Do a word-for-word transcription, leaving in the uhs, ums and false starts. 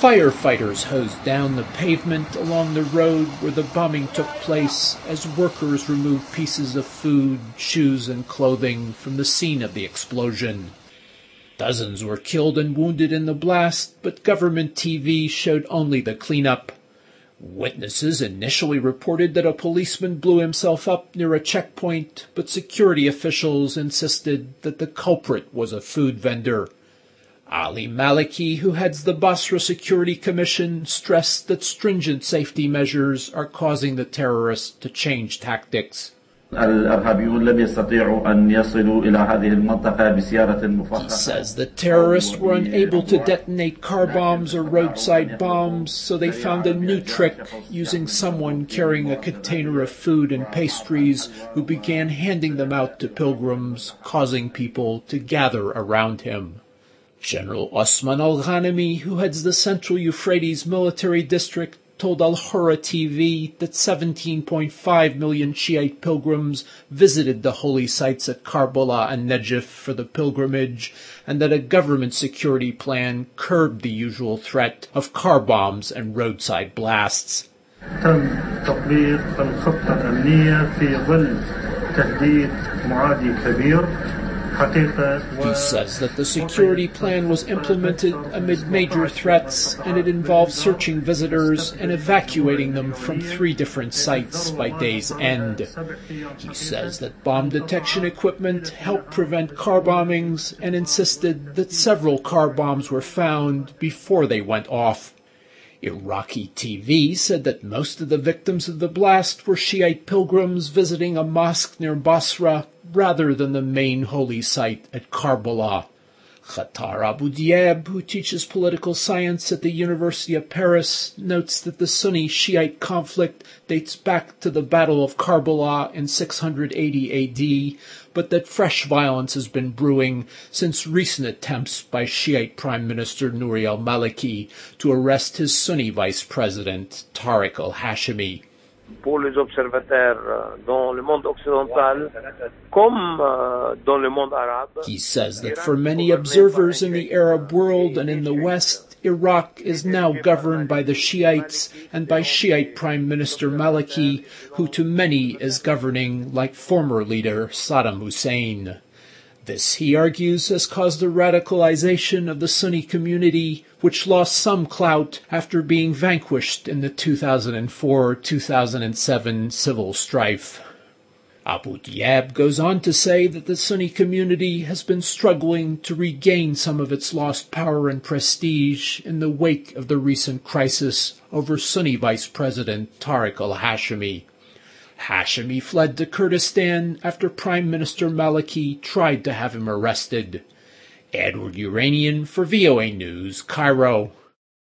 Firefighters hosed down the pavement along the road where the bombing took place as workers removed pieces of food, shoes, and clothing from the scene of the explosion. Dozens were killed and wounded in the blast, but government T V showed only the cleanup. Witnesses initially reported that a policeman blew himself up near a checkpoint, but security officials insisted that the culprit was a food vendor. Ali Maliki, who heads the Basra Security Commission, stressed that stringent safety measures are causing the terrorists to change tactics. He says the terrorists were unable to detonate car bombs or roadside bombs, so they found a new trick using someone carrying a container of food and pastries who began handing them out to pilgrims, causing people to gather around him. General Osman al-Ghanimi, who heads the Central Euphrates Military District, told Al-Hurra T V that seventeen point five million Shiite pilgrims visited the holy sites at Karbala and Najaf for the pilgrimage, and that a government security plan curbed the usual threat of car bombs and roadside blasts. He says that the security plan was implemented amid major threats, and it involved searching visitors and evacuating them from three different sites by day's end. He says that bomb detection equipment helped prevent car bombings and insisted that several car bombs were found before they went off. Iraqi T V said that most of the victims of the blast were Shiite pilgrims visiting a mosque near Basra rather than the main holy site at Karbala. Khatar Abu Diab, who teaches political science at the University of Paris, notes that the Sunni-Shiite conflict dates back to the Battle of Karbala in six hundred eighty A D, but that fresh violence has been brewing since recent attempts by Shiite Prime Minister Nouri al-Maliki to arrest his Sunni Vice President, Tariq al-Hashimi. Pour les observateurs dans le monde occidental comme dans le monde arabe. He says that for many observers in the Arab world and in the West, Iraq is now governed by the Shiites and by Shiite Prime Minister Maliki, who to many is governing like former leader Saddam Hussein. This, he argues, has caused the radicalization of the Sunni community, which lost some clout after being vanquished in the two thousand four to two thousand seven civil strife. Abu Diab goes on to say that the Sunni community has been struggling to regain some of its lost power and prestige in the wake of the recent crisis over Sunni Vice President Tariq al-Hashimi. Hashimi fled to Kurdistan after Prime Minister Maliki tried to have him arrested. Edward Uranian for V O A News, Cairo.